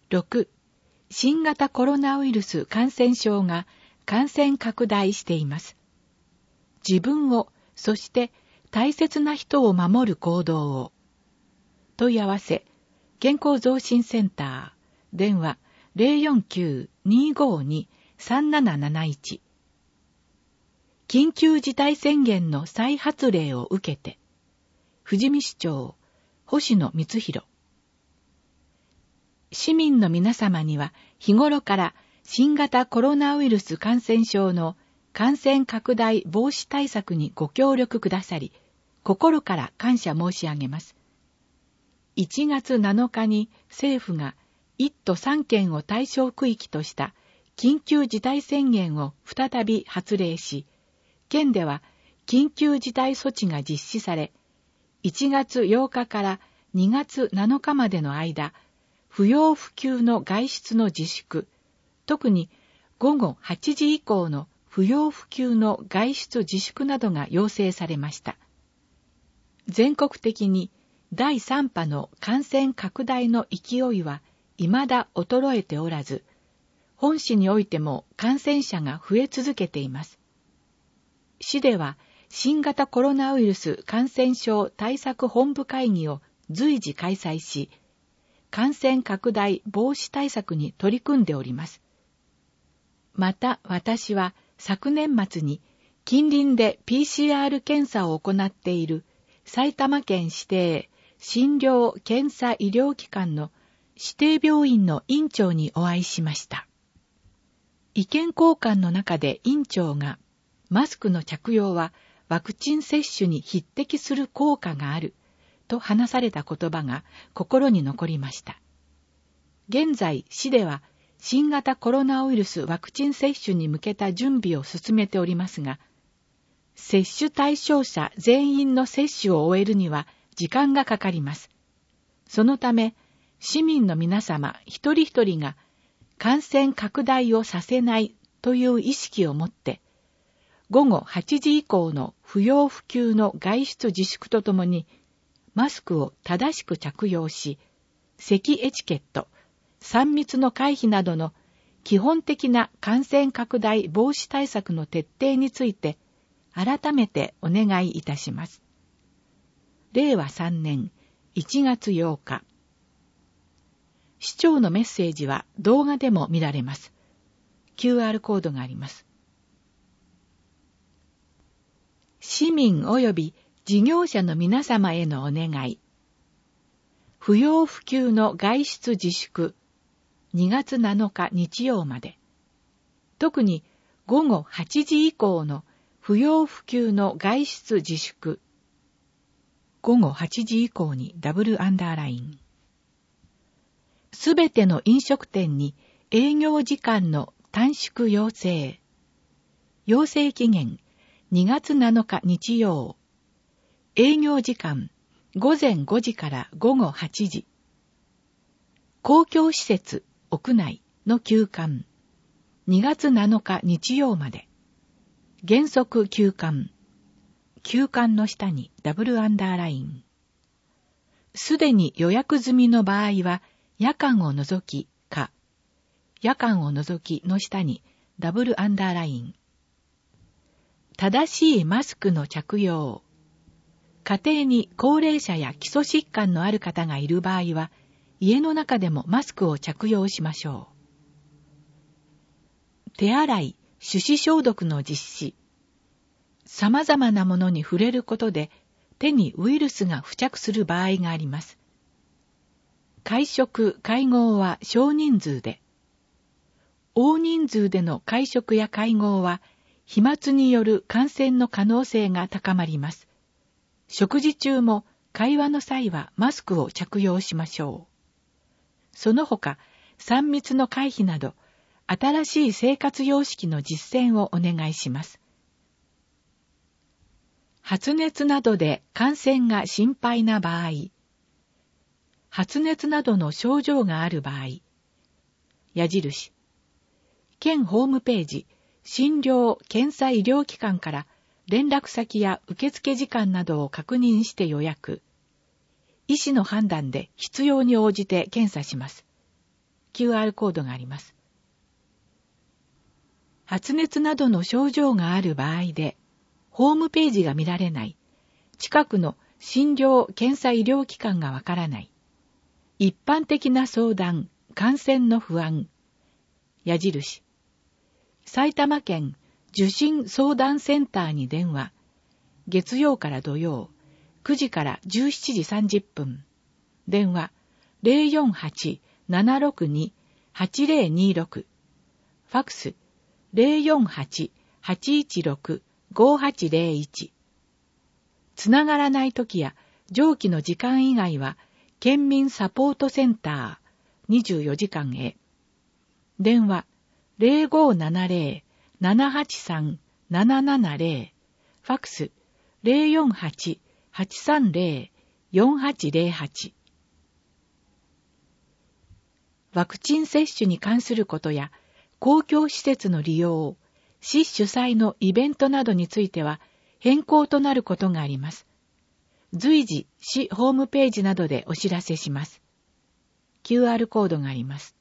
6、新型コロナウイルス感染症が感染拡大しています。自分を、そして大切な人を守る行動を。問い合わせ、健康増進センター、電話 049-252-3771。緊急事態宣言の再発令を受けて、富士見市長、星野光弘。市民の皆様には日頃から新型コロナウイルス感染症の感染拡大防止対策にご協力くださり、心から感謝申し上げます。1月7日に政府が1都3県を対象区域とした緊急事態宣言を再び発令し、県では緊急事態措置が実施され、1月8日から2月7日までの間、不要不急の外出の自粛、特に午後8時以降の不要不急の外出自粛などが要請されました。全国的に第3波の感染拡大の勢いは未だ衰えておらず、本市においても感染者が増え続けています。市では新型コロナウイルス感染症対策本部会議を随時開催し、感染拡大防止対策に取り組んでおります。また私は昨年末に近隣で PCR 検査を行っている埼玉県指定診療検査医療機関の指定病院の院長にお会いしました。意見交換の中で院長が、マスクの着用はワクチン接種に匹敵する効果があると話された言葉が心に残りました。現在、市では新型コロナウイルスワクチン接種に向けた準備を進めておりますが、接種対象者全員の接種を終えるには時間がかかります。そのため、市民の皆様一人一人が感染拡大をさせないという意識を持って、午後8時以降の不要不急の外出自粛とともに、マスクを正しく着用し、咳エチケット、3密の回避などの基本的な感染拡大防止対策の徹底について、改めてお願いいたします。令和3年1月8日。市長のメッセージは動画でも見られます。QR コードがあります。市民及び事業者の皆様へのお願い。不要不急の外出自粛、2月7日日曜まで。特に午後8時以降の不要不急の外出自粛。午後8時以降にダブルアンダーライン。すべての飲食店に営業時間の短縮要請。要請期限2月7日日曜。営業時間午前5時から午後8時。公共施設屋内の休館。2月7日日曜まで。原則休館。休館の下にダブルアンダーライン。すでに予約済みの場合は夜間を除きか、夜間を除きの下にダブルアンダーライン。正しいマスクの着用。家庭に高齢者や基礎疾患のある方がいる場合は、家の中でもマスクを着用しましょう。手洗い、手指消毒の実施。様々なものに触れることで手にウイルスが付着する場合があります。会食・会合は少人数で。大人数での会食や会合は飛沫による感染の可能性が高まります。食事中も会話の際はマスクを着用しましょう。その他、3密の回避など、新しい生活様式の実践をお願いします。発熱などで感染が心配な場合、発熱などの症状がある場合、矢印、県ホームページ、診療・検査医療機関から連絡先や受付時間などを確認して予約。医師の判断で必要に応じて検査します。 QR コードがあります。発熱などの症状がある場合で、ホームページが見られない、近くの診療・検査医療機関がわからない、一般的な相談、感染の不安、矢印、埼玉県受診相談センターに電話、月曜から土曜、9時から17時30分、電話 048-762-8026、ファクス 048-816-5801。つながらないときや上記の時間以外は、県民サポートセンター24時間へ。電話 0570-783-770、ファクス 048-830-4808。ワクチン接種に関することや、公共施設の利用、市主催のイベントなどについては変更となることがあります。随時、市ホームページなどでお知らせします。QR コードがあります。